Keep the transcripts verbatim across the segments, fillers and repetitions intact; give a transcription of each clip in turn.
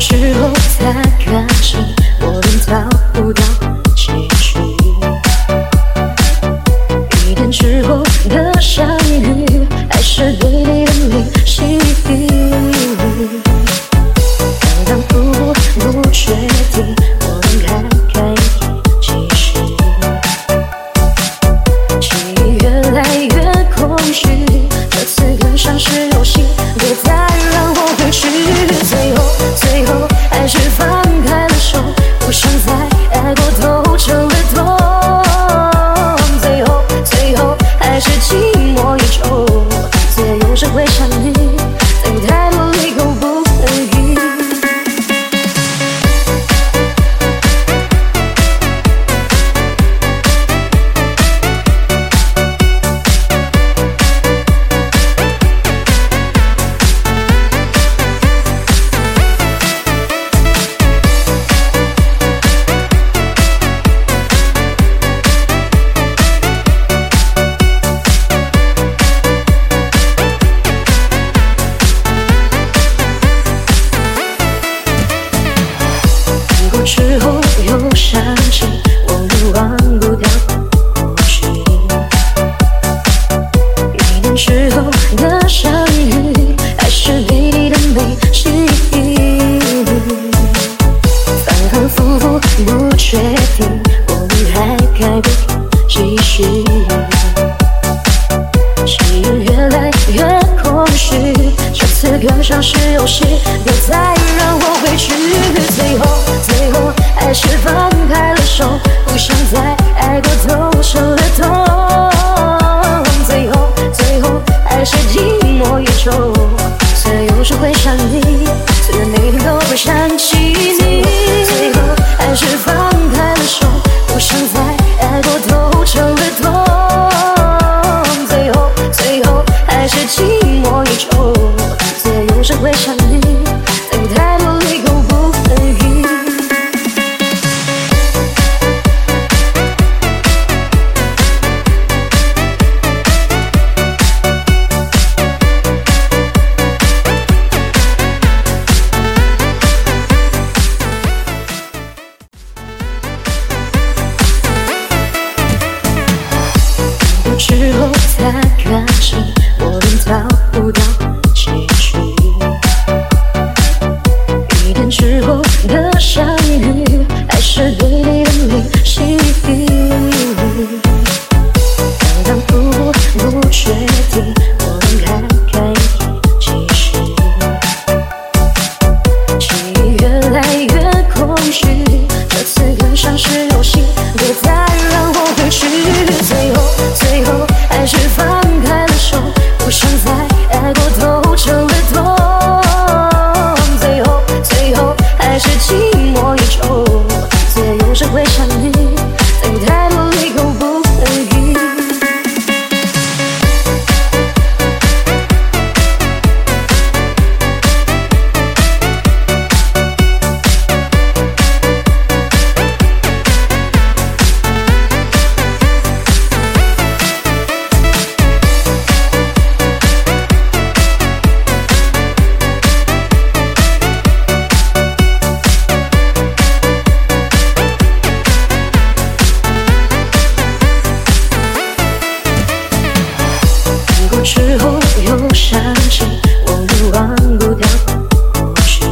之后才感知，我连逃不掉结局。一天之后的相遇，还是对你的没吸引。反反复复不确定，我能看开继续。记忆越来越空虚，这次更像是游戏，别再让我回去。最后，最后还是放开了手，不想再爱过头成了痛。最后，最后还是寂寞一周，最有时会想你，在太多理由不得已。之后又想起，我们忘不掉过去。一年之后的相遇，还是对你的没吸引。反反复复不确定，我们还该不继续。记忆越来越空虚，这次更像是游戏，别再让我回去。最后，最后还是放开了手，不想再爱过头成了痛。最后，最后还是寂寞一周，虽然有时会想你，虽然每天都会想起你。最后还是放开了手，不想再爱过头成了痛。最后，最后还是寂寞一周，虽然有时会想你，但太多理由不得已。之后才感知，我连逃不掉结局。一天之后的相遇，还是对你的没吸引。反反复复不确定，我能看开继续。记忆越来越空虚，这次更像是游戏，别再让我回去。最后，最后还是放开了手，不想再爱过头成了痛。最后，最后还是寂寞一周，虽然有时会想你，但太多理由不得已。之后又想起，我们忘不掉过去。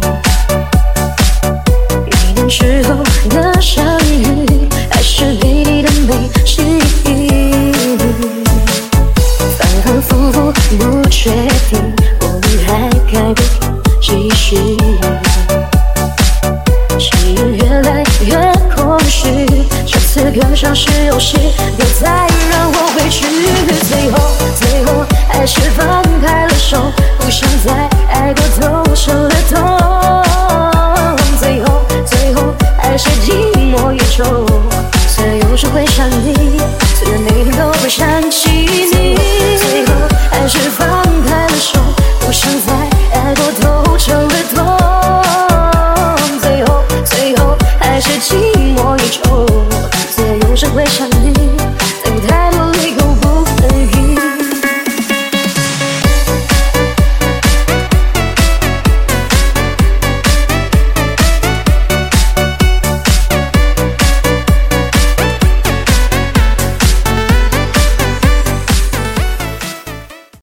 一年之后的相遇，还是对你的没吸引。反反复复不确定，我们还该不继续。记忆越来越空虚，这次更像是游戏，别再